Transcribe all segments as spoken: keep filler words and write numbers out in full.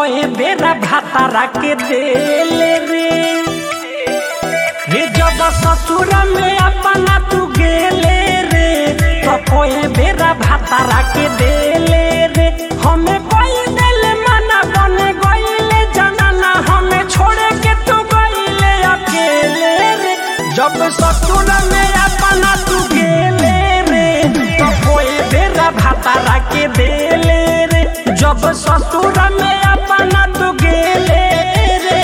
कोई बेरा भातारा के देले रे रे जब ससुर में अपना तू गेले रे तो कोई बेरा भातारा के देले रे हमें कोई दिल मना बन गईले जनाना हमें छोड़े के तू गईले अकेले रे जब ससुर में अपना तू गेले रे तो कोई बेरा भातारा के देले रे जब ससुर में अपना तू गेले रे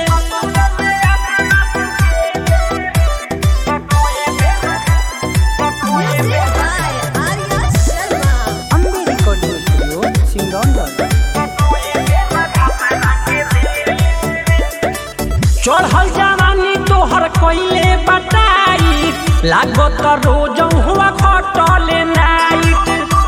चढ़ल जवानी तोहर कोइले बताई लागत रोज हुआ खटले नाइट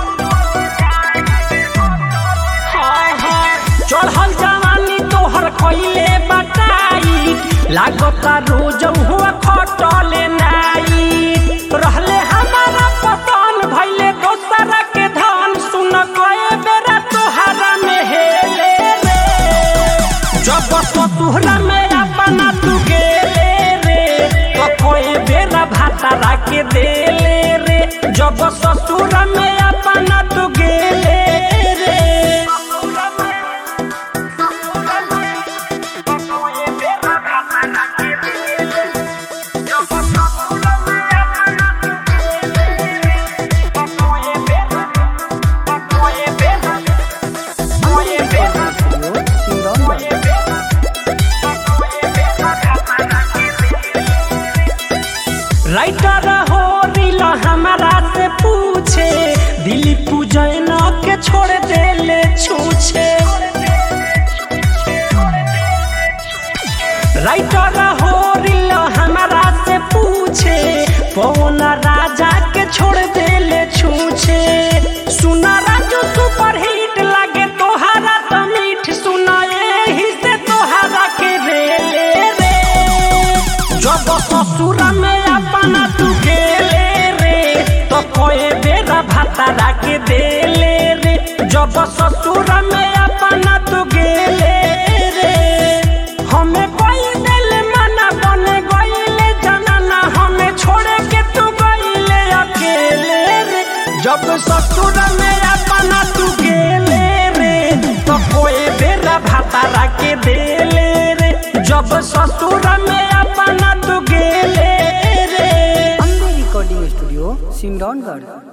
चढ़ल जवानी तोहर कोइले बताई लागत रोज हुआ खटले नाइट रहले हमारा पतन भइले दोसरा के धन सुन कए बेरा तोहरा में हेले रे जब ससुरा में अपना तू गेले रे तो कोई बेरा भातारा के देले रे जब ससुर में अपना तू गेले रे राइटर हो रीला हमारा से पूछे दिली पूजन के छोड़ देले छूछे राइटर हो रीला हमारा से पूछे पवन राजा के छोड़ देले छूछे सुना राजू सुपर हिट लागे तोहरा तो मीठ सुना एही से तोहरा के रेले रे जब ससुर में अपना तू गेले रे तो कोई बेरा भातारा के देले रे जब ससुर में अपना तू गेले रे हमें कोई दिल मना बन गईले जनाना हमें छोड़े के तू गईले अकेले रे जब ससुर में अपना तू गेले रे तो कोई बेरा भातारा के देले रे जब ससुर में अपना तू गेले रे अम्बे रिकॉर्डिंग स्टूडियो सिमरौनगढ़।